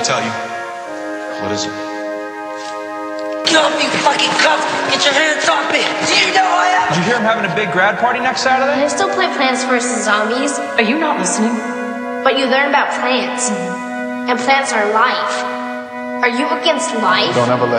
tell you. What is it? Get off, you fucking cuff! Get your hands off me! Do you know who I am? Did you hear him having a big grad party next Saturday? I still play Plants vs. Zombies. Are you not listening? But you learn about plants. And plants are life. Are you against life? Don't ever let